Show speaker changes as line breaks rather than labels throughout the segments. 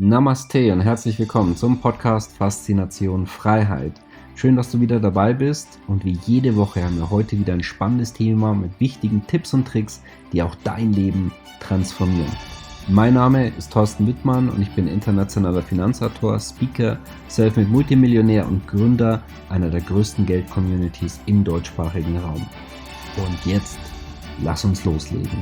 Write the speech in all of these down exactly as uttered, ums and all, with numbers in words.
Namaste und herzlich willkommen zum Podcast Faszination Freiheit. Schön, dass du wieder dabei bist und wie jede Woche haben wir heute wieder ein spannendes Thema mit wichtigen Tipps und Tricks, die auch dein Leben transformieren. Mein Name ist Thorsten Wittmann und ich bin internationaler Finanzautor, Speaker, Selfmade Multimillionär und Gründer einer der größten Geld-Communities im deutschsprachigen Raum. Und jetzt, lass uns loslegen.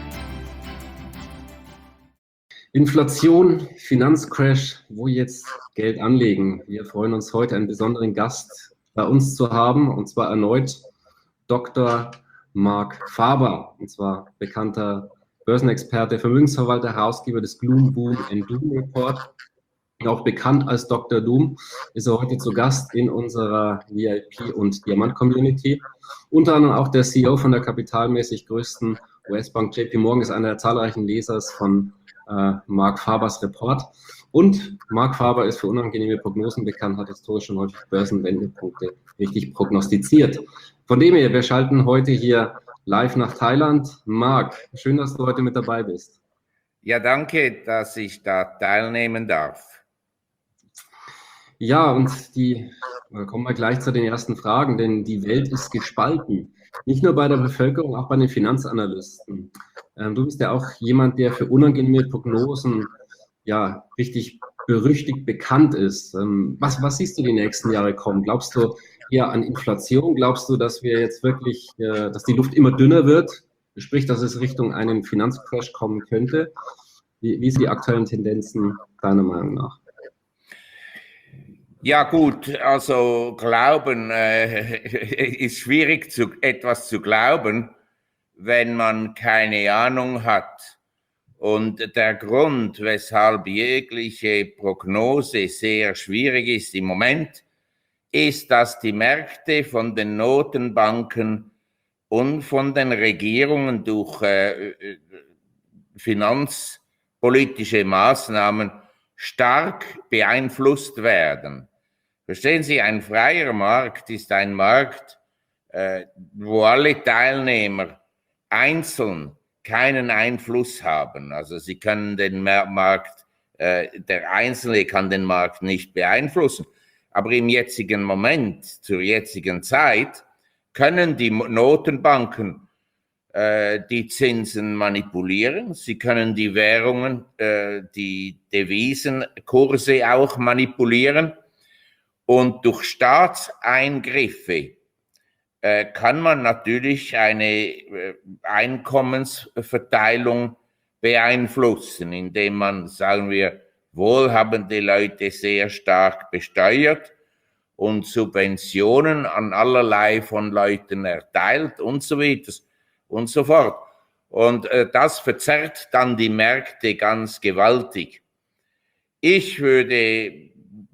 Inflation, Finanzcrash, wo jetzt Geld anlegen? Wir freuen uns heute, einen besonderen Gast bei uns zu haben, und zwar erneut Doktor Marc Faber, und zwar bekannter Börsenexperte, Vermögensverwalter, Herausgeber des Gloom, Boom and Doom Report, auch bekannt als Doktor Doom, ist er heute zu Gast in unserer V I P- und Diamant-Community. Unter anderem auch der C E O von der kapitalmäßig größten U S-Bank J P Morgan, ist einer der zahlreichen Lesers von äh, Marc Fabers Report. Und Marc Faber ist für unangenehme Prognosen bekannt, hat historisch schon häufig Börsenwendepunkte richtig prognostiziert. Von dem her, wir schalten heute hier live nach Thailand. Marc, schön, dass du heute mit dabei bist.
Ja, danke, dass ich da teilnehmen darf.
Ja, und die, da kommen wir gleich zu den ersten Fragen, denn die Welt ist gespalten. Nicht nur bei der Bevölkerung, auch bei den Finanzanalysten. Ähm, du bist ja auch jemand, der für unangenehme Prognosen ja richtig berüchtigt bekannt ist. Ähm, was, was siehst du die nächsten Jahre kommen? Glaubst du eher an Inflation? Glaubst du, dass wir jetzt wirklich, äh, dass die Luft immer dünner wird? Sprich, dass es Richtung einen Finanzcrash kommen könnte? Wie, wie sind die aktuellen Tendenzen deiner Meinung nach?
Ja gut, also glauben äh, ist schwierig, zu, etwas zu glauben, wenn man keine Ahnung hat. Und der Grund, weshalb jegliche Prognose sehr schwierig ist im Moment, ist, dass die Märkte von den Notenbanken und von den Regierungen durch äh, finanzpolitische Maßnahmen stark beeinflusst werden. Verstehen Sie, ein freier Markt ist ein Markt, äh, wo alle Teilnehmer einzeln keinen Einfluss haben. Also sie können den Markt, äh, der Einzelne kann den Markt nicht beeinflussen. Aber im jetzigen Moment, zur jetzigen Zeit, können die Notenbanken äh, die Zinsen manipulieren. Sie können die Währungen, äh, die Devisenkurse auch manipulieren. Und durch Staatseingriffe äh, kann man natürlich eine äh, Einkommensverteilung beeinflussen, indem man, sagen wir, wohlhabende Leute sehr stark besteuert und Subventionen an allerlei von Leuten erteilt und so weiter und so fort. Und äh, das verzerrt dann die Märkte ganz gewaltig. Ich würde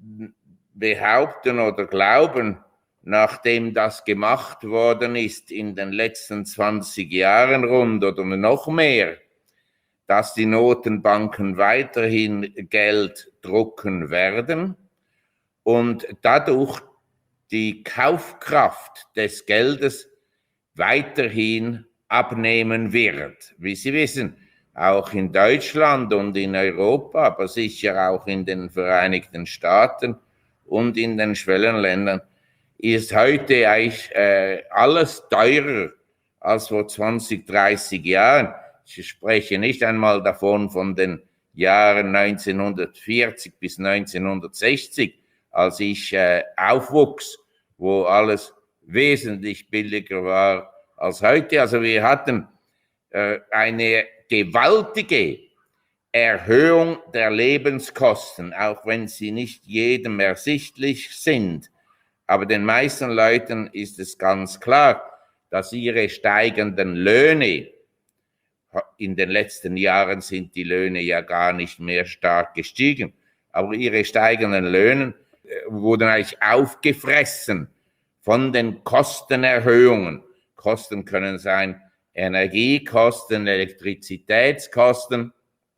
behaupten oder glauben, nachdem das gemacht worden ist in den letzten zwanzig Jahren rund oder noch mehr, dass die Notenbanken weiterhin Geld drucken werden und dadurch die Kaufkraft des Geldes weiterhin abnehmen wird. Wie Sie wissen, auch in Deutschland und in Europa, aber sicher auch in den Vereinigten Staaten und in den Schwellenländern ist heute eigentlich äh, alles teurer als vor zwanzig, dreißig Jahren. Ich spreche nicht einmal davon von den Jahren neunzehnhundertvierzig bis neunzehnhundertsechzig, als ich äh, aufwuchs, wo alles wesentlich billiger war als heute. Also wir hatten äh, eine gewaltige Erhöhung der Lebenskosten, auch wenn sie nicht jedem ersichtlich sind. Aber den meisten Leuten ist es ganz klar, dass ihre steigenden Löhne, in den letzten Jahren sind die Löhne ja gar nicht mehr stark gestiegen, aber ihre steigenden Löhne wurden eigentlich aufgefressen von den Kostenerhöhungen. Kosten können sein Energiekosten, Elektrizitätskosten,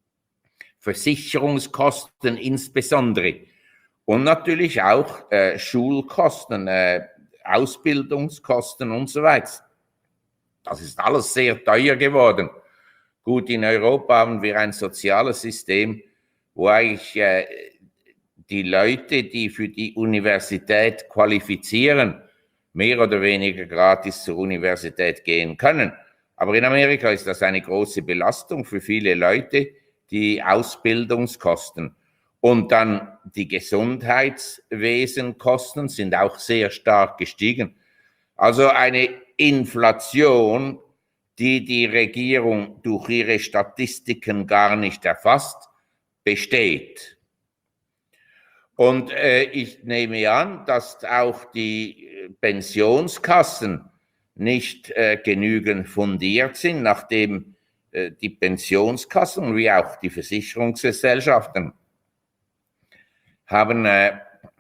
Versicherungskosten insbesondere und natürlich auch äh, Schulkosten, äh, Ausbildungskosten und so weiter. Das ist alles sehr teuer geworden. Gut, in Europa haben wir ein soziales System, wo eigentlich äh, die Leute, die für die Universität qualifizieren, mehr oder weniger gratis zur Universität gehen können. Aber in Amerika ist das eine große Belastung für viele Leute, die Ausbildungskosten. Und dann die Gesundheitswesenkosten sind auch sehr stark gestiegen. Also eine Inflation, die die Regierung durch ihre Statistiken gar nicht erfasst, besteht. Und äh, ich nehme an, dass auch die Pensionskassen nicht äh, genügend fundiert sind, nachdem äh, die Pensionskassen wie auch die Versicherungsgesellschaften haben äh,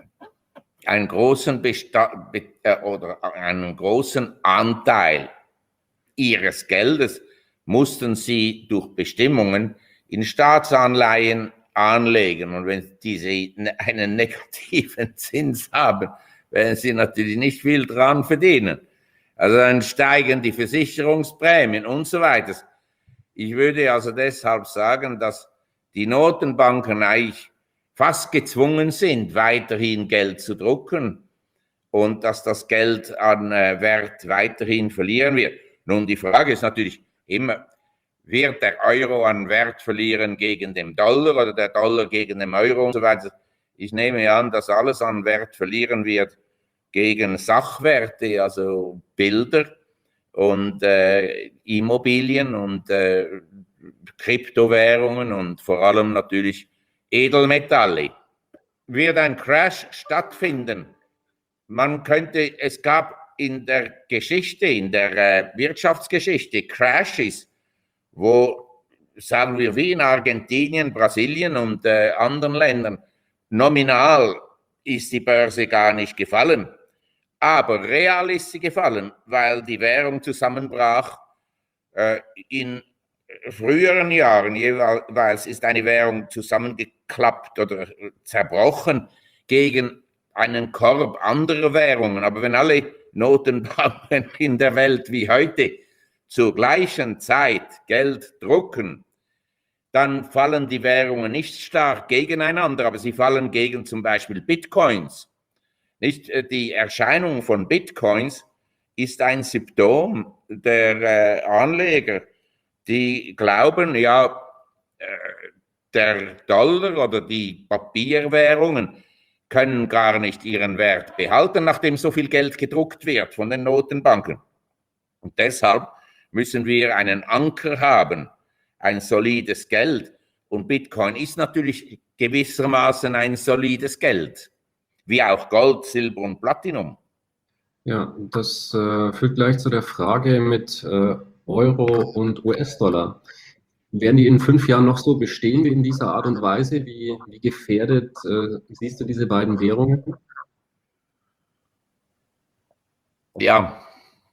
einen großen Besta Be äh, oder einen großen Anteil ihres Geldes mussten sie durch Bestimmungen in Staatsanleihen anlegen. Und wenn diese einen negativen Zins haben, werden sie natürlich nicht viel dran verdienen. Also dann steigen die Versicherungsprämien und so weiter. Ich würde also deshalb sagen, dass die Notenbanken eigentlich fast gezwungen sind, weiterhin Geld zu drucken und dass das Geld an äh, Wert weiterhin verlieren wird. Nun, die Frage ist natürlich immer, wird der Euro an Wert verlieren gegen den Dollar oder der Dollar gegen den Euro und so weiter. Ich nehme an, dass alles an Wert verlieren wird gegen Sachwerte, also Bilder und äh, Immobilien und äh, Kryptowährungen und vor allem natürlich Edelmetalle. Wird ein Crash stattfinden? Man könnte, es gab in der Geschichte, in der äh, Wirtschaftsgeschichte Crashes, wo, sagen wir, wie in Argentinien, Brasilien und äh, anderen Ländern, nominal ist die Börse gar nicht gefallen, aber real ist sie gefallen, weil die Währung zusammenbrach. Äh, in früheren Jahren jeweils ist eine Währung zusammengeklappt oder zerbrochen gegen einen Korb anderer Währungen. Aber wenn alle Notenbanken in der Welt wie heute zur gleichen Zeit Geld drucken, dann fallen die Währungen nicht stark gegeneinander, aber sie fallen gegen zum Beispiel Bitcoins. Nicht? Die Erscheinung von Bitcoins ist ein Symptom der äh, Anleger, die glauben, ja, äh, der Dollar oder die Papierwährungen können gar nicht ihren Wert behalten, nachdem so viel Geld gedruckt wird von den Notenbanken. Und deshalb müssen wir einen Anker haben, ein solides Geld. Und Bitcoin ist natürlich gewissermaßen ein solides Geld, wie auch Gold, Silber und Platinum.
Ja, das äh, führt gleich zu der Frage mit äh, Euro und U S-Dollar. Werden die in fünf Jahren noch so bestehen wie in dieser Art und Weise? Wie, wie gefährdet äh, siehst du diese beiden Währungen?
Ja,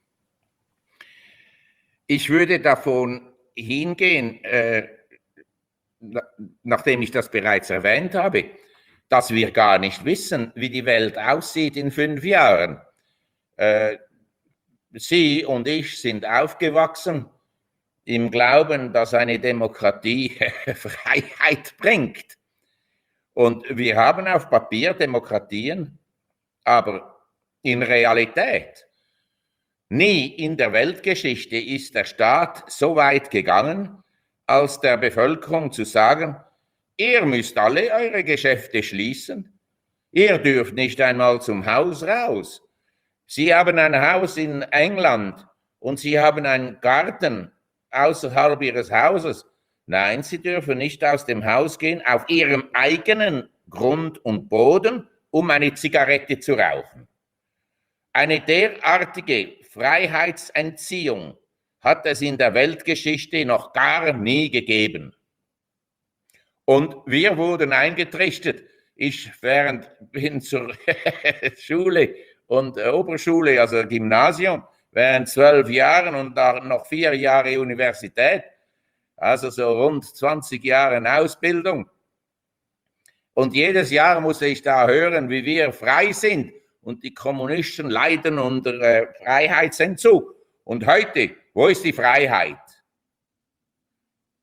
ich würde davon hingehen, äh, nachdem ich das bereits erwähnt habe, dass wir gar nicht wissen, wie die Welt aussieht in fünf Jahren. Äh, Sie und ich sind aufgewachsen im Glauben, dass eine Demokratie Freiheit bringt. Und wir haben auf Papier Demokratien, aber in Realität, nie in der Weltgeschichte ist der Staat so weit gegangen, als der Bevölkerung zu sagen, ihr müsst alle eure Geschäfte schließen, ihr dürft nicht einmal zum Haus raus. Sie haben ein Haus in England und Sie haben einen Garten außerhalb Ihres Hauses. Nein, Sie dürfen nicht aus dem Haus gehen, auf Ihrem eigenen Grund und Boden, um eine Zigarette zu rauchen. Eine derartige Freiheitsentziehung hat es in der Weltgeschichte noch gar nie gegeben. Und wir wurden eingetrichtert. Ich während, bin zur Schule und Oberschule, also Gymnasium, während zwölf Jahren und noch vier Jahre Universität, also so rund zwanzig Jahre Ausbildung. Und jedes Jahr musste ich da hören, wie wir frei sind und die Kommunisten leiden unter äh, Freiheitsentzug. Und heute, wo ist die Freiheit?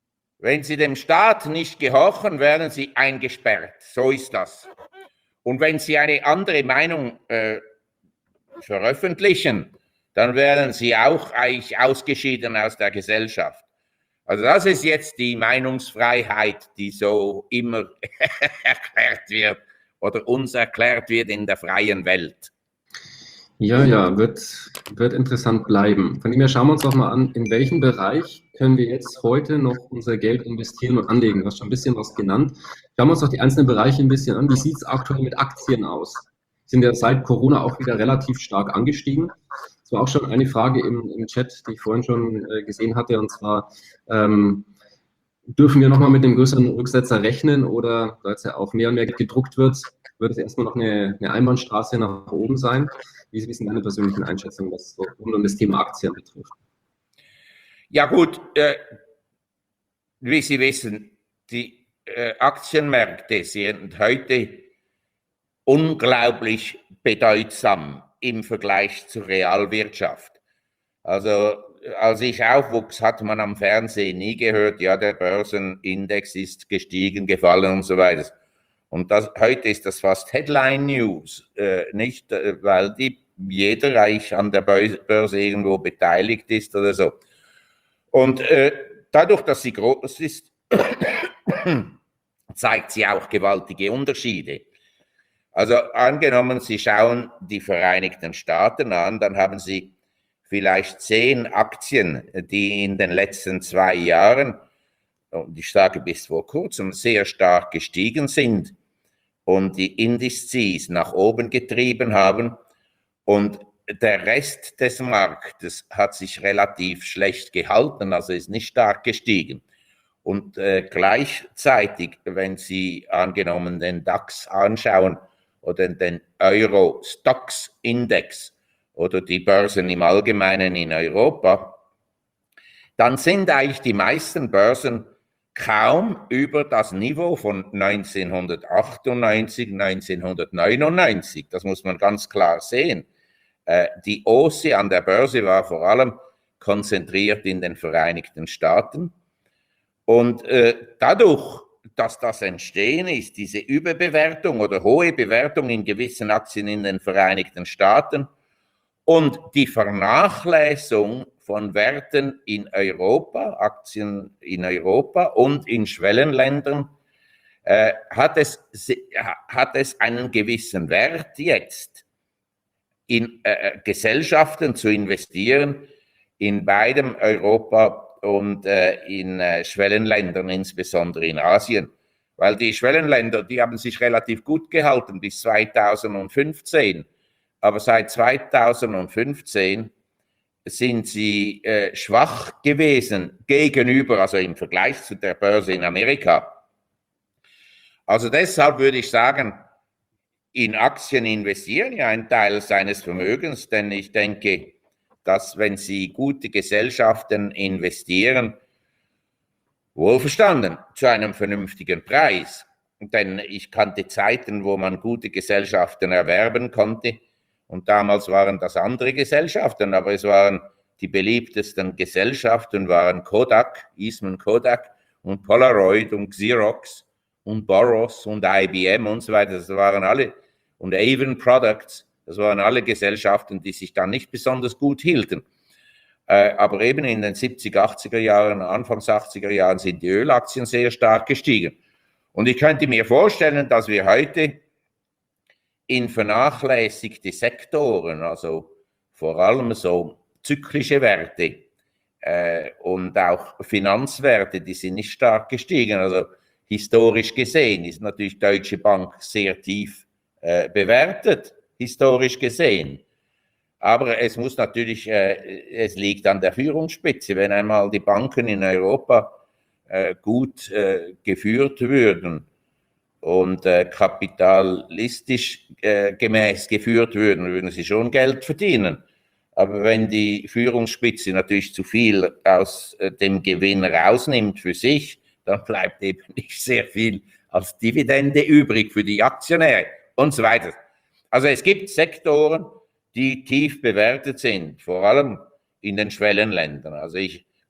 Wenn Sie dem Staat nicht gehorchen, werden Sie eingesperrt. So ist das. Und wenn Sie eine andere Meinung äh, veröffentlichen, dann werden Sie auch eigentlich ausgeschieden aus der Gesellschaft. Also das ist jetzt die Meinungsfreiheit, die so immer erklärt wird oder uns erklärt wird in der freien Welt.
Ja, ja, wird, wird interessant bleiben. Von dem her schauen wir uns doch mal an, in welchem Bereich können wir jetzt heute noch unser Geld investieren und anlegen. Du hast schon ein bisschen was genannt. Schauen wir uns doch die einzelnen Bereiche ein bisschen an. Wie sieht es aktuell mit Aktien aus? Sind ja seit Corona auch wieder relativ stark angestiegen. Das war auch schon eine Frage im, im Chat, die ich vorhin schon äh, gesehen hatte, und zwar, ähm, dürfen wir nochmal mit dem größeren Rücksetzer rechnen oder, da jetzt ja auch mehr und mehr gedruckt wird, wird es erstmal noch eine, eine Einbahnstraße nach oben sein? Wie sind deine persönlichen Einschätzungen, was so rund um das Thema Aktien betrifft?
Ja gut, äh, wie Sie wissen, die äh, Aktienmärkte sind heute unglaublich bedeutsam im Vergleich zur Realwirtschaft. Also als ich aufwuchs, hat man am Fernsehen nie gehört, ja, der Börsenindex ist gestiegen, gefallen und so weiter. Und das, heute ist das fast Headline News, äh, nicht, äh, weil die, jeder eigentlich an der Börse irgendwo beteiligt ist oder so. Und äh, dadurch, dass sie groß ist, zeigt sie auch gewaltige Unterschiede. Also angenommen, Sie schauen die Vereinigten Staaten an, dann haben Sie vielleicht zehn Aktien, die in den letzten zwei Jahren, und ich sage bis vor kurzem, sehr stark gestiegen sind und die Indizes nach oben getrieben haben, und der Rest des Marktes hat sich relativ schlecht gehalten, also ist nicht stark gestiegen. Und äh, gleichzeitig, wenn Sie angenommen den DAX anschauen oder den Euro-Stoxx-Index oder die Börsen im Allgemeinen in Europa, dann sind eigentlich die meisten Börsen kaum über das Niveau von neunzehnhundertachtundneunzig, neunzehnhundertneunundneunzig. Das muss man ganz klar sehen. Äh, die O S I an der Börse war vor allem konzentriert in den Vereinigten Staaten. Und äh, dadurch, dass das entstehen ist, diese Überbewertung oder hohe Bewertung in gewissen Aktien in den Vereinigten Staaten und die Vernachlässigung von Werten in Europa, Aktien in Europa und in Schwellenländern, äh, hat, es, hat es einen gewissen Wert jetzt, in äh, Gesellschaften zu investieren, in beidem Europa und äh, in äh, Schwellenländern, insbesondere in Asien. Weil die Schwellenländer, die haben sich relativ gut gehalten bis zweitausendfünfzehn. Aber seit zweitausendfünfzehn sind sie äh, schwach gewesen gegenüber, also im Vergleich zu der Börse in Amerika. Also deshalb würde ich sagen, in Aktien investieren, ja, ein Teil seines Vermögens, denn ich denke, dass wenn Sie gute Gesellschaften investieren, wohlverstanden, zu einem vernünftigen Preis. Denn ich kannte Zeiten, wo man gute Gesellschaften erwerben konnte, und damals waren das andere Gesellschaften, aber es waren die beliebtesten Gesellschaften, waren Kodak, Eastman Kodak und Polaroid und Xerox und Boros und I B M und so weiter. Das waren alle, und Avon Products, das waren alle Gesellschaften, die sich dann nicht besonders gut hielten. Äh, aber eben in den siebziger, achtziger Jahren, Anfangs achtziger Jahren sind die Ölaktien sehr stark gestiegen. Und ich könnte mir vorstellen, dass wir heute in vernachlässigte Sektoren, also vor allem so zyklische Werte äh, und auch Finanzwerte, die sind nicht stark gestiegen. Also historisch gesehen ist natürlich Deutsche Bank sehr tief äh, bewertet, historisch gesehen. Aber es muss natürlich, äh, es liegt an der Führungsspitze. Wenn einmal die Banken in Europa äh, gut äh, geführt würden und äh, kapitalistisch äh, gemäß geführt würden, würden sie schon Geld verdienen. Aber wenn die Führungsspitze natürlich zu viel aus äh, dem Gewinn rausnimmt für sich, dann bleibt eben nicht sehr viel als Dividende übrig für die Aktionäre und so weiter. Also es gibt Sektoren, die tief bewertet sind, vor allem in den Schwellenländern. Also ich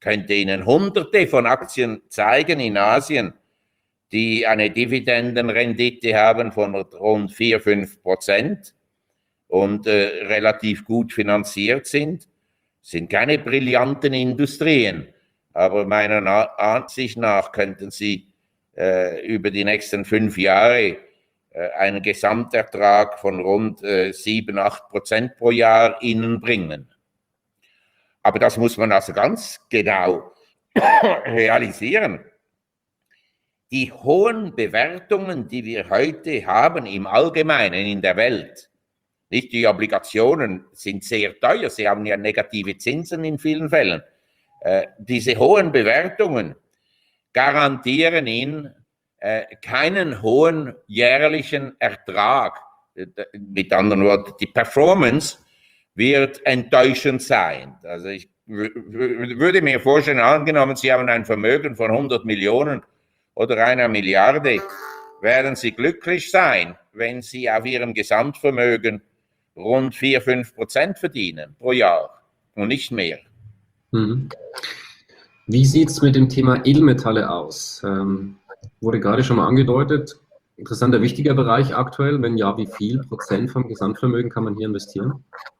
könnte Ihnen hunderte von Aktien zeigen in Asien, die eine Dividendenrendite haben von rund vier, fünf Prozent und äh, relativ gut finanziert sind. Sind keine brillanten Industrien, aber meiner Ansicht nach könnten sie äh, über die nächsten fünf Jahre äh, einen Gesamtertrag von rund äh, sieben, acht Prozent pro Jahr Ihnen bringen. Aber das muss man also ganz genau realisieren. Die hohen Bewertungen, die wir heute haben im Allgemeinen in der Welt, nicht die Obligationen sind sehr teuer, sie haben ja negative Zinsen in vielen Fällen. Äh, diese hohen Bewertungen garantieren Ihnen äh, keinen hohen jährlichen Ertrag. Mit anderen Worten, die Performance wird enttäuschend sein. Also ich würde mir vorstellen, angenommen, Sie haben ein Vermögen von hundert Millionen oder einer Milliarde, werden Sie glücklich sein, wenn Sie auf Ihrem Gesamtvermögen rund vier, fünf Prozent verdienen pro Jahr und nicht mehr.
Mhm. Wie sieht es mit dem Thema Edelmetalle aus? Ähm, wurde gerade schon mal angedeutet. Interessanter, wichtiger Bereich aktuell. Wenn ja, wie viel Prozent vom Gesamtvermögen kann man hier investieren?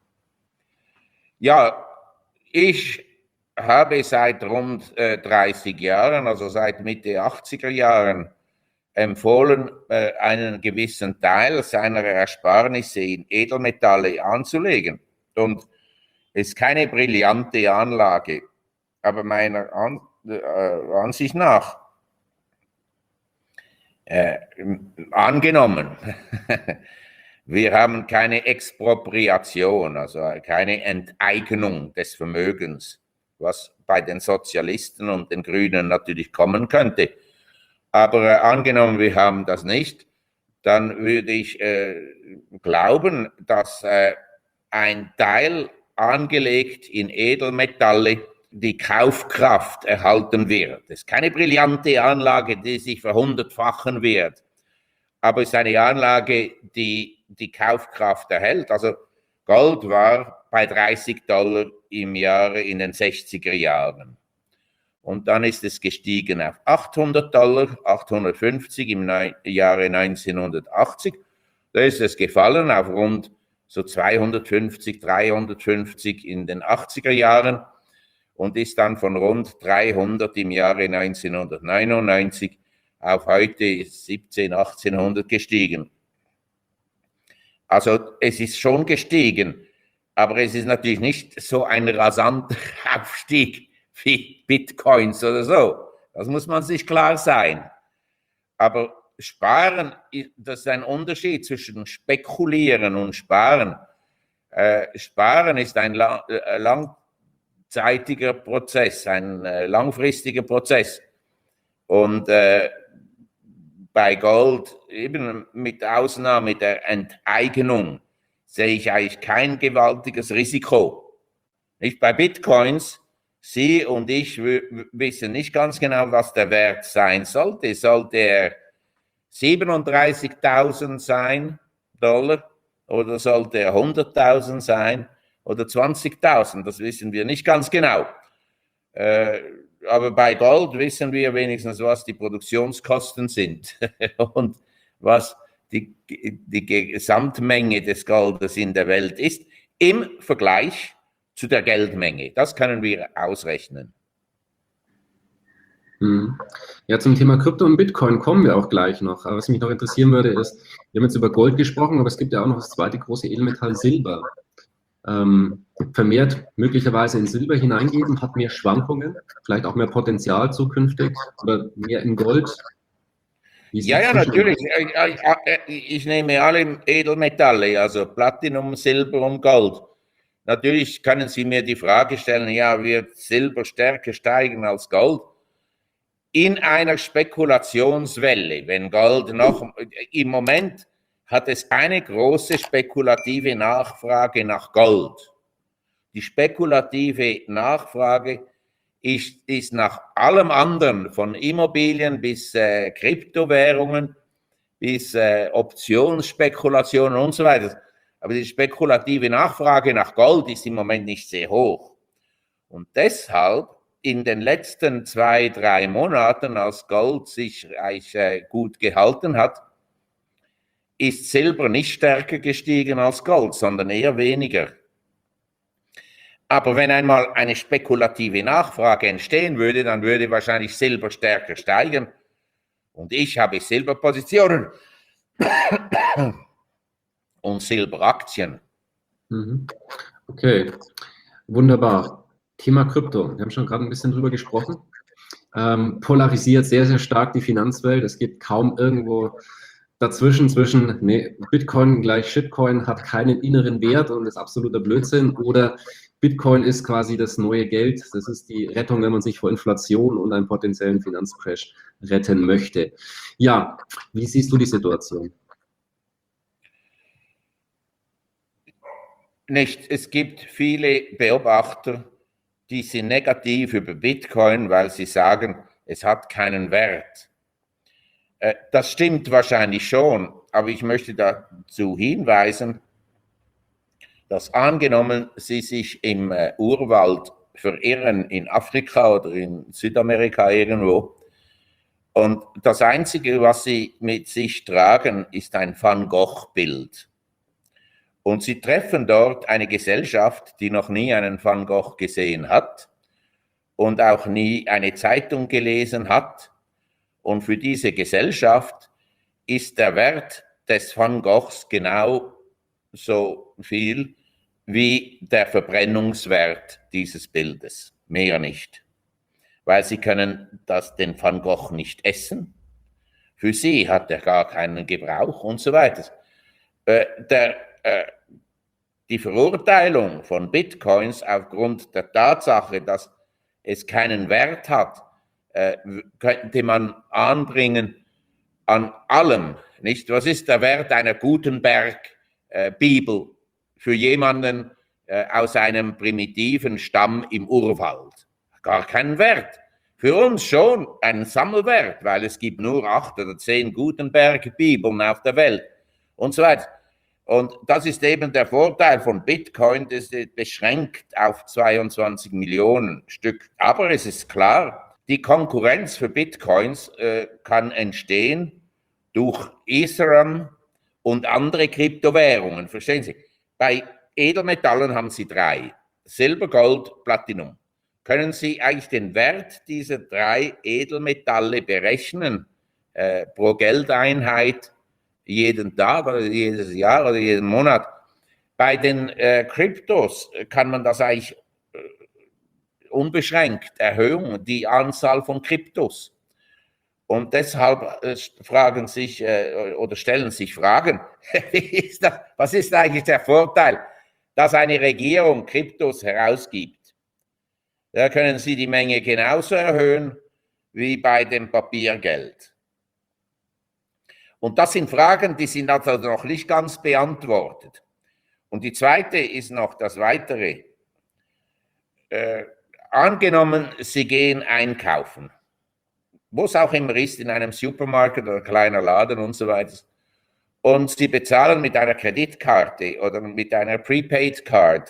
Ja, ich habe seit rund äh, dreißig Jahren, also seit Mitte achtziger Jahren, empfohlen, äh, einen gewissen Teil seiner Ersparnisse in Edelmetalle anzulegen. Und es ist keine brillante Anlage, aber meiner An äh, Ansicht nach, äh, angenommen, wir haben keine Expropriation, also keine Enteignung des Vermögens, was bei den Sozialisten und den Grünen natürlich kommen könnte. Aber äh, angenommen, wir haben das nicht, dann würde ich äh, glauben, dass äh, ein Teil angelegt in Edelmetalle die Kaufkraft erhalten wird. Das ist keine brillante Anlage, die sich verhundertfachen wird, aber es ist eine Anlage, die die Kaufkraft erhält. Also Gold war bei dreißig Dollar im Jahre in den sechziger Jahren. Und dann ist es gestiegen auf achthundert Dollar, achthundertfünfzig im Jahre neunzehnhundertachtzig. Da ist es gefallen auf rund so zweihundertfünfzig, dreihundertfünfzig in den achtziger Jahren und ist dann von rund dreihundert im Jahre neunzehnhundertneunundneunzig auf heute siebzehnhundert, achtzehnhundert gestiegen. Also es ist schon gestiegen, aber es ist natürlich nicht so ein rasanter Aufstieg wie Bitcoins oder so. Das muss man sich klar sein. Aber Sparen, das ist ein Unterschied zwischen Spekulieren und Sparen. Äh, Sparen ist ein lang, äh, langzeitiger Prozess, ein äh, langfristiger Prozess. Und äh, bei Gold, eben mit Ausnahme der Enteignung, sehe ich eigentlich kein gewaltiges Risiko. Nicht bei Bitcoins. Sie und ich wissen nicht ganz genau, was der Wert sein sollte. Sollte er siebenunddreißigtausend sein, Dollar, oder sollte er hunderttausend sein oder zwanzigtausend? Das wissen wir nicht ganz genau. Äh, aber bei Gold wissen wir wenigstens, was die Produktionskosten sind und was die, die Gesamtmenge des Goldes in der Welt ist im Vergleich zu der Geldmenge. Das können wir ausrechnen.
Ja, zum Thema Krypto und Bitcoin kommen wir auch gleich noch. Aber was mich noch interessieren würde, ist, wir haben jetzt über Gold gesprochen, aber es gibt ja auch noch das zweite große Edelmetall Silber. Ähm, vermehrt möglicherweise in Silber hineingeben, hat mehr Schwankungen, vielleicht auch mehr Potenzial zukünftig oder mehr in Gold?
Ja, ja, natürlich. Ich, ich nehme alle Edelmetalle, also Platinum, Silber und Gold. Natürlich können Sie mir die Frage stellen, ja, wird Silber stärker steigen als Gold? In einer Spekulationswelle, wenn Gold noch, im Moment hat es eine große spekulative Nachfrage nach Gold. Die spekulative Nachfrage ist, ist nach allem anderen, von Immobilien bis äh, Kryptowährungen, bis äh, Optionsspekulationen und so weiter. Aber die spekulative Nachfrage nach Gold ist im Moment nicht sehr hoch. Und deshalb in den letzten zwei, drei Monaten, als Gold sich äh, gut gehalten hat, ist Silber nicht stärker gestiegen als Gold, sondern eher weniger. Aber wenn einmal eine spekulative Nachfrage entstehen würde, dann würde wahrscheinlich Silber stärker steigen. Und ich habe Silberpositionen und Silberaktien.
Okay, wunderbar. Thema Krypto. Wir haben schon gerade ein bisschen drüber gesprochen. Ähm, polarisiert sehr, sehr stark die Finanzwelt. Es gibt kaum irgendwo dazwischen, zwischen nee, Bitcoin gleich Shitcoin hat keinen inneren Wert und ist absoluter Blödsinn, oder Bitcoin ist quasi das neue Geld. Das ist die Rettung, wenn man sich vor Inflation und einem potenziellen Finanzcrash retten möchte. Ja, wie siehst du die Situation?
Nicht. Es gibt viele Beobachter, die sind negativ über Bitcoin, weil sie sagen, es hat keinen Wert. Das stimmt wahrscheinlich schon, aber ich möchte dazu hinweisen, dass angenommen Sie sich im Urwald verirren, in Afrika oder in Südamerika irgendwo, und das Einzige, was Sie mit sich tragen, ist ein Van Gogh-Bild. Und Sie treffen dort eine Gesellschaft, die noch nie einen Van Gogh gesehen hat und auch nie eine Zeitung gelesen hat. Und für diese Gesellschaft ist der Wert des Van Goghs genau so viel wie der Verbrennungswert dieses Bildes, mehr nicht. Weil sie können das, den Van Gogh nicht essen. Für sie hat er gar keinen Gebrauch und so weiter. Äh, der, äh, die Verurteilung von Bitcoins aufgrund der Tatsache, dass es keinen Wert hat, äh, könnte man anbringen an allem. Nicht? Was ist der Wert einer Gutenberg-Bibel für jemanden äh, aus einem primitiven Stamm im Urwald? Gar keinen Wert. Für uns schon einen Sammelwert, weil es gibt nur acht oder zehn Gutenberg-Bibeln auf der Welt und so weiter. Und das ist eben der Vorteil von Bitcoin, das ist beschränkt auf zweiundzwanzig Millionen Stück. Aber es ist klar, die Konkurrenz für Bitcoins äh, kann entstehen durch Ethereum und andere Kryptowährungen. Verstehen Sie? Bei Edelmetallen haben Sie drei: Silber, Gold, Platinum. Können Sie eigentlich den Wert dieser drei Edelmetalle berechnen äh, pro Geldeinheit jeden Tag oder jedes Jahr oder jeden Monat? Bei den äh, Kryptos kann man das eigentlich äh, unbeschränkt erhöhen, die Anzahl von Kryptos. Und deshalb äh, fragen sich äh, oder stellen sich Fragen, ist das, was ist eigentlich der Vorteil, dass eine Regierung Kryptos herausgibt? Da können Sie die Menge genauso erhöhen wie bei dem Papiergeld. Und das sind Fragen, die sind also noch nicht ganz beantwortet. Und die zweite ist noch das Weitere. Äh, angenommen, Sie gehen einkaufen, wo es auch immer ist, in einem Supermarkt oder kleiner Laden und so weiter, und Sie bezahlen mit einer Kreditkarte oder mit einer Prepaid Card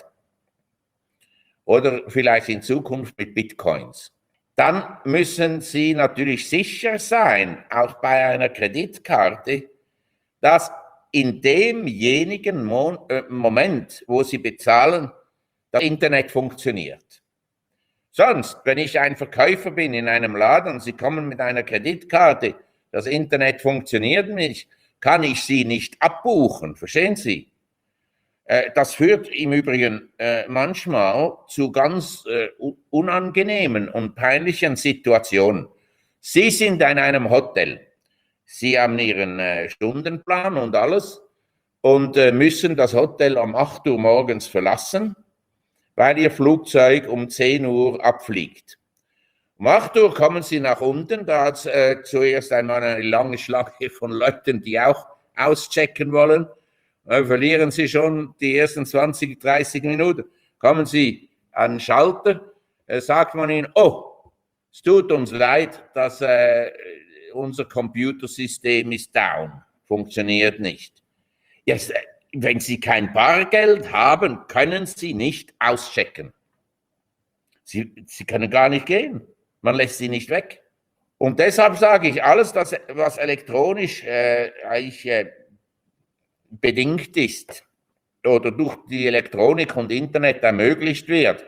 oder vielleicht in Zukunft mit Bitcoins. Dann müssen Sie natürlich sicher sein, auch bei einer Kreditkarte, dass in demjenigen Mo- äh, Moment, wo Sie bezahlen, das Internet funktioniert. Sonst, wenn ich ein Verkäufer bin in einem Laden und Sie kommen mit einer Kreditkarte, das Internet funktioniert nicht, kann ich Sie nicht abbuchen, verstehen Sie? Das führt im Übrigen äh, manchmal zu ganz äh, unangenehmen und peinlichen Situationen. Sie sind in einem Hotel, Sie haben Ihren äh, Stundenplan und alles und äh, müssen das Hotel um acht Uhr morgens verlassen, weil Ihr Flugzeug um zehn Uhr abfliegt. Um acht Uhr kommen Sie nach unten, da hat es äh, zuerst einmal eine lange Schlange von Leuten, die auch auschecken wollen. Verlieren Sie schon die ersten zwanzig, dreißig Minuten. Kommen Sie an den Schalter, äh, sagt man Ihnen, oh, es tut uns leid, dass äh, unser Computersystem ist down, funktioniert nicht. Jetzt, äh, wenn Sie kein Bargeld haben, können Sie nicht auschecken. Sie, sie können gar nicht gehen. Man lässt sie nicht weg. Und deshalb sage ich, alles, das, was elektronisch äh, eigentlich äh, bedingt ist oder durch die Elektronik und Internet ermöglicht wird,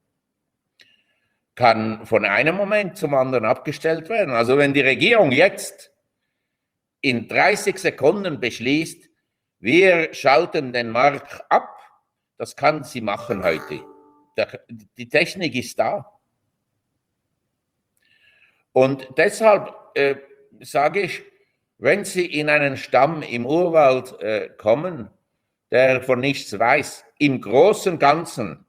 kann von einem Moment zum anderen abgestellt werden. Also wenn die Regierung jetzt in dreißig Sekunden beschließt, wir schalten den Markt ab, das kann sie machen heute. Die Technik ist da. Und deshalb äh, sage ich, wenn Sie in einen Stamm im Urwald äh, kommen, der von nichts weiß, im Großen und Ganzen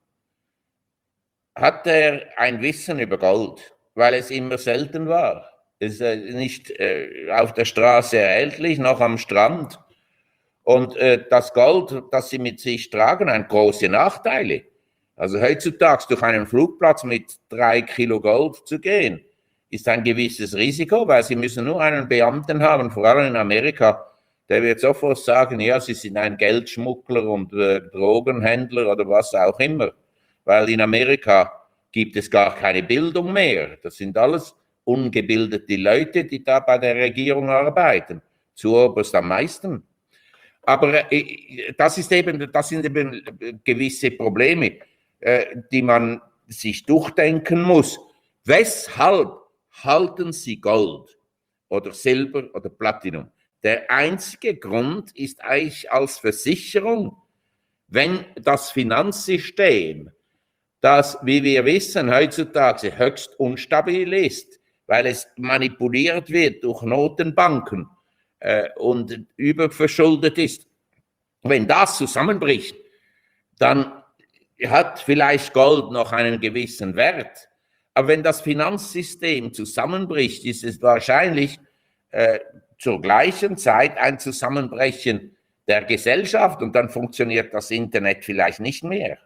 hat er ein Wissen über Gold, weil es immer selten war. Es ist äh, nicht äh, auf der Straße erhältlich, noch am Strand. Und äh, das Gold, das Sie mit sich tragen, hat große Nachteile. Also heutzutage durch einen Flugplatz mit drei Kilo Gold zu gehen, ist ein gewisses Risiko, weil Sie müssen nur einen Beamten haben, vor allem in Amerika, der wird sofort sagen, ja, Sie sind ein Geldschmuggler und äh, Drogenhändler oder was auch immer, weil in Amerika gibt es gar keine Bildung mehr. Das sind alles ungebildete Leute, die da bei der Regierung arbeiten, zuoberst am meisten. Aber äh, das, ist eben, das sind eben gewisse Probleme, äh, die man sich durchdenken muss. Weshalb halten Sie Gold oder Silber oder Platinum? Der einzige Grund ist eigentlich als Versicherung, wenn das Finanzsystem, das, wie wir wissen, heutzutage höchst unstabil ist, weil es manipuliert wird durch Notenbanken äh, und überverschuldet ist, wenn das zusammenbricht, dann hat vielleicht Gold noch einen gewissen Wert. Aber wenn das Finanzsystem zusammenbricht, ist es wahrscheinlich äh, zur gleichen Zeit ein Zusammenbrechen der Gesellschaft und dann funktioniert das Internet vielleicht nicht mehr.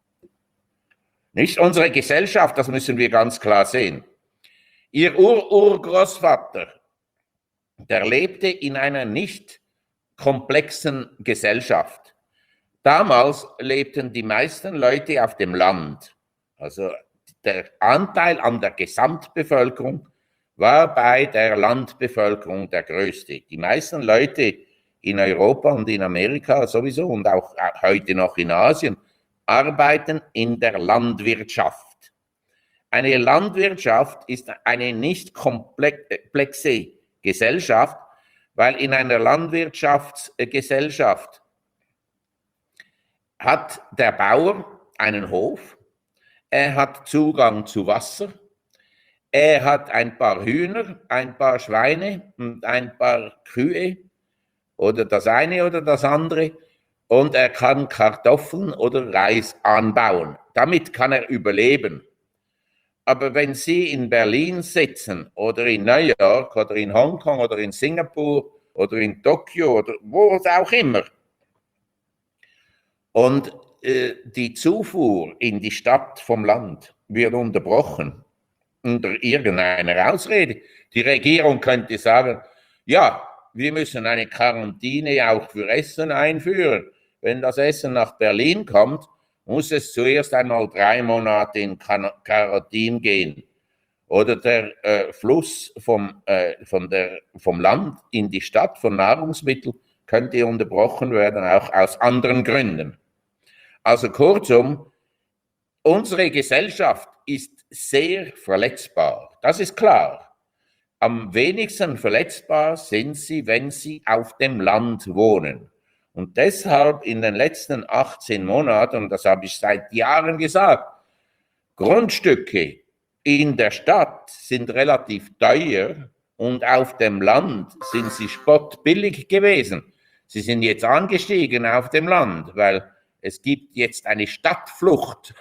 Nicht unsere Gesellschaft, das müssen wir ganz klar sehen. Ihr Ur-Urgroßvater, der lebte in einer nicht komplexen Gesellschaft. Damals lebten die meisten Leute auf dem Land, also der Anteil an der Gesamtbevölkerung war bei der Landbevölkerung der größte. Die meisten Leute in Europa und in Amerika sowieso und auch heute noch in Asien arbeiten in der Landwirtschaft. Eine Landwirtschaft ist eine nicht komplexe Gesellschaft, weil in einer Landwirtschaftsgesellschaft hat der Bauer einen Hof, er hat Zugang zu Wasser, er hat ein paar Hühner, ein paar Schweine und ein paar Kühe oder das eine oder das andere und er kann Kartoffeln oder Reis anbauen. Damit kann er überleben. Aber wenn Sie in Berlin sitzen oder in New York oder in Hongkong oder in Singapur oder in Tokio oder wo auch immer und die Zufuhr in die Stadt vom Land wird unterbrochen unter irgendeiner Ausrede. Die Regierung könnte sagen, ja, wir müssen eine Quarantäne auch für Essen einführen. Wenn das Essen nach Berlin kommt, muss es zuerst einmal drei Monate in Quarantäne gehen. Oder der äh, Fluss vom, äh, von der, vom Land in die Stadt von Nahrungsmitteln könnte unterbrochen werden, auch aus anderen Gründen. Also kurzum, unsere Gesellschaft ist sehr verletzbar, das ist klar. Am wenigsten verletzbar sind sie, wenn sie auf dem Land wohnen. Und deshalb in den letzten achtzehn Monaten, und das habe ich seit Jahren gesagt, Grundstücke in der Stadt sind relativ teuer und auf dem Land sind sie spottbillig gewesen. Sie sind jetzt angestiegen auf dem Land, weil es gibt jetzt eine Stadtflucht,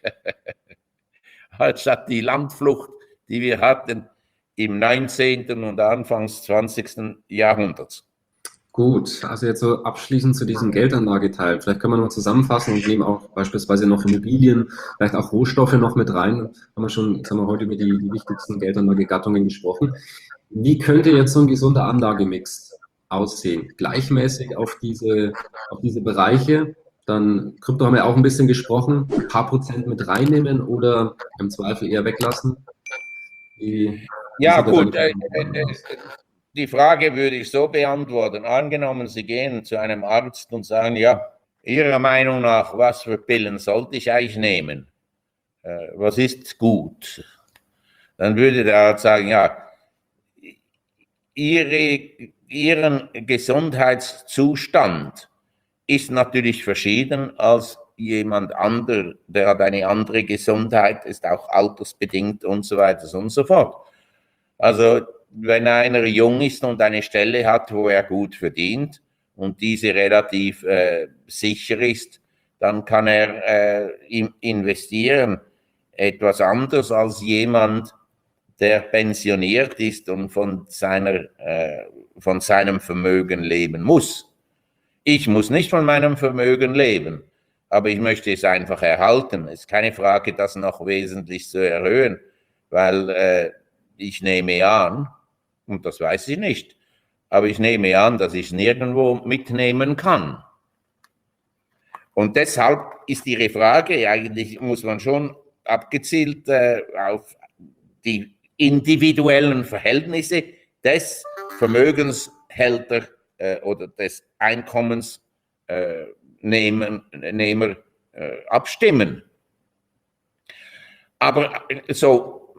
anstatt die Landflucht, die wir hatten im neunzehnten und Anfangs zwanzigsten Jahrhunderts.
Gut, also jetzt so abschließend zu diesem Geldanlageteil. Vielleicht können wir noch zusammenfassen und nehmen auch beispielsweise noch Immobilien, vielleicht auch Rohstoffe noch mit rein. Haben wir schon, jetzt haben wir heute über die, die wichtigsten Geldanlagegattungen gesprochen. Wie könnte jetzt so ein gesunder Anlagemix aussehen? Gleichmäßig auf diese, auf diese Bereiche? Dann Krypto haben wir auch ein bisschen gesprochen. Ein paar Prozent mit reinnehmen oder im Zweifel eher weglassen? Wie, wie
Ja,
sieht da
gut.
deine
Äh,
Meinung
äh,
aus?
die Frage würde ich so beantworten. Angenommen, Sie gehen zu einem Arzt und sagen, ja, Ihrer Meinung nach, was für Pillen sollte ich eigentlich nehmen? Äh, was ist gut? Dann würde der Arzt sagen, ja, ihre, Ihren Gesundheitszustand ist natürlich verschieden als jemand anderer, der hat eine andere Gesundheit, ist auch altersbedingt und so weiter und so fort. Also wenn einer jung ist und eine Stelle hat, wo er gut verdient und diese relativ äh, sicher ist, dann kann er äh, investieren. Etwas anders als jemand, der pensioniert ist und von, seiner, äh, von seinem Vermögen leben muss. Ich muss nicht von meinem Vermögen leben, aber ich möchte es einfach erhalten. Es ist keine Frage, das noch wesentlich zu erhöhen, weil äh, ich nehme an, und das weiß ich nicht, aber ich nehme an, dass ich es nirgendwo mitnehmen kann. Und deshalb ist Ihre Frage, eigentlich muss man schon abgezielt äh, auf die individuellen Verhältnisse des Vermögenshälter äh, oder des Einkommensnehmer äh, äh, abstimmen. Aber so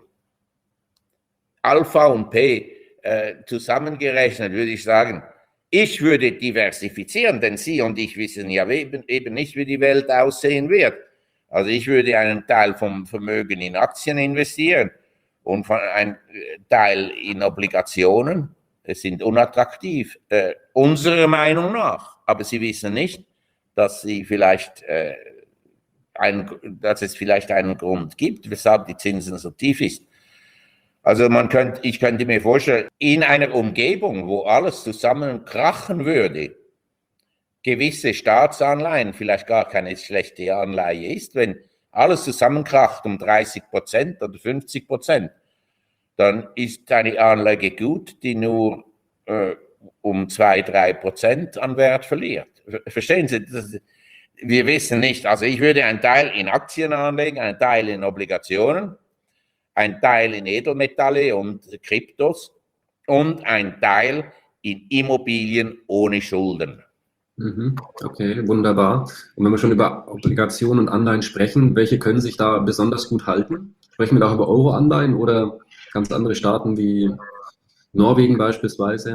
Alpha und P äh, zusammengerechnet würde ich sagen, ich würde diversifizieren, denn Sie und ich wissen ja eben, eben nicht, wie die Welt aussehen wird. Also ich würde einen Teil vom Vermögen in Aktien investieren und ein Teil in Obligationen. Es sind unattraktiv, äh, unserer Meinung nach. Aber Sie wissen nicht, dass, Sie vielleicht, äh, ein, dass es vielleicht einen Grund gibt, weshalb die Zinsen so tief ist. Also man könnte, ich könnte mir vorstellen, in einer Umgebung, wo alles zusammen krachen würde, gewisse Staatsanleihen vielleicht gar keine schlechte Anleihe ist, wenn alles zusammenkracht um dreißig Prozent oder fünfzig Prozent, dann ist eine Anlage gut, die nur äh, um zwei, drei Prozent an Wert verliert. Verstehen Sie? Das, wir wissen nicht. Also ich würde einen Teil in Aktien anlegen, einen Teil in Obligationen, ein Teil in Edelmetalle und Kryptos und ein Teil in Immobilien ohne Schulden.
Okay, wunderbar. Und wenn wir schon über Obligationen und Anleihen sprechen, welche können sich da besonders gut halten? Sprechen wir da auch über Euro-Anleihen oder ganz andere Staaten wie Norwegen beispielsweise?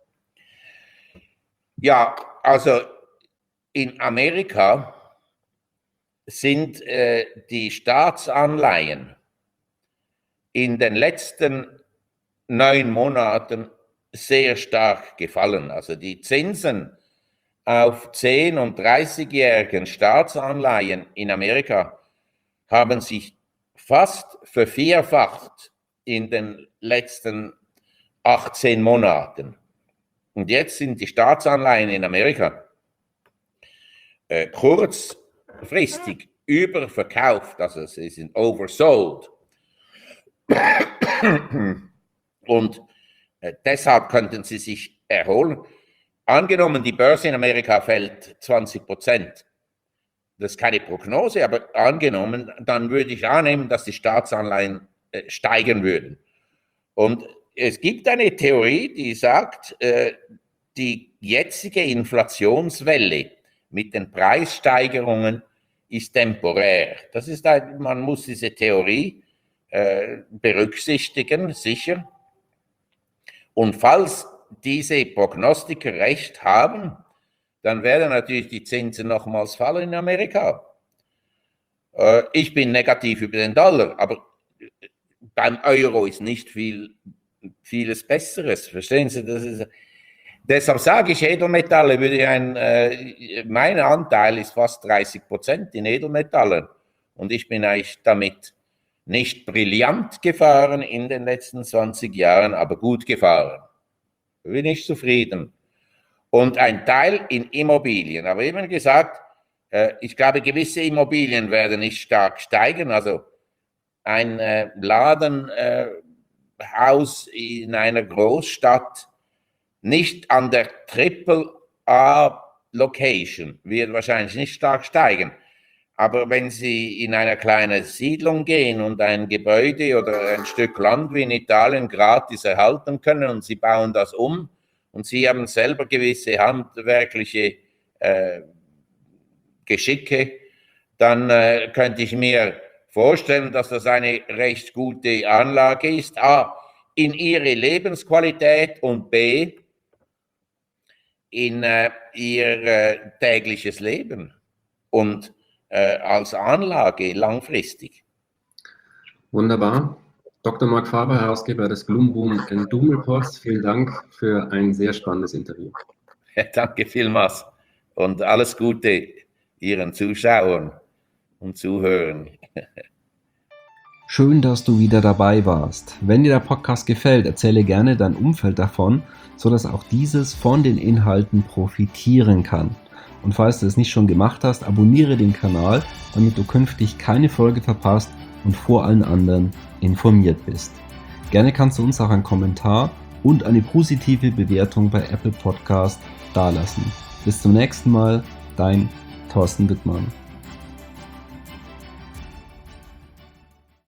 Ja, also in Amerika sind äh, die Staatsanleihen in den letzten neun Monaten sehr stark gefallen. Also die Zinsen auf zehn- und dreißigjährigen Staatsanleihen in Amerika haben sich fast vervierfacht in den letzten achtzehn Monaten. Und jetzt sind die Staatsanleihen in Amerika äh, kurzfristig überverkauft, also sie sind oversold. Und äh, deshalb könnten sie sich erholen. Angenommen, die Börse in Amerika fällt zwanzig Prozent. Das ist keine Prognose, aber angenommen, dann würde ich annehmen, dass die Staatsanleihen äh, steigen würden. Und es gibt eine Theorie, die sagt, äh, die jetzige Inflationswelle mit den Preissteigerungen ist temporär. Das ist ein, man muss diese Theorie äh, berücksichtigen, sicher. Und falls diese Prognostiker recht haben, dann werden natürlich die Zinsen nochmals fallen in Amerika. Äh, ich bin negativ über den Dollar, aber beim Euro ist nicht viel, vieles Besseres. Verstehen Sie? Das ist, deshalb sage ich, Edelmetalle würde ein, äh, mein Anteil ist fast dreißig Prozent in Edelmetallen. Und ich bin eigentlich damit nicht brillant gefahren in den letzten zwanzig Jahren, aber gut gefahren. Bin ich zufrieden. Und ein Teil in Immobilien. Aber eben gesagt, äh, ich glaube, gewisse Immobilien werden nicht stark steigen. Also ein äh, Ladenhaus äh, in einer Großstadt, nicht an der Triple A Location wird wahrscheinlich nicht stark steigen. Aber wenn Sie in eine kleine Siedlung gehen und ein Gebäude oder ein Stück Land wie in Italien gratis erhalten können und Sie bauen das um und Sie haben selber gewisse handwerkliche äh, Geschicke, dann äh, könnte ich mir vorstellen, dass das eine recht gute Anlage ist. A, in Ihre Lebensqualität und B, in äh, Ihr äh, tägliches Leben und äh, als Anlage langfristig.
Wunderbar. Doktor Mark Faber, Herausgeber des Gloomboom and Doom Reports, vielen Dank für ein sehr spannendes Interview.
Ja, danke vielmals und alles Gute Ihren Zuschauern und Zuhörern.
Schön, dass du wieder dabei warst. Wenn dir der Podcast gefällt, erzähle gerne dein Umfeld davon, sodass auch dieses von den Inhalten profitieren kann. Und falls du es nicht schon gemacht hast, abonniere den Kanal, damit du künftig keine Folge verpasst und vor allen anderen informiert bist. Gerne kannst du uns auch einen Kommentar und eine positive Bewertung bei Apple Podcast dalassen. Bis zum nächsten Mal, dein Thorsten Wittmann.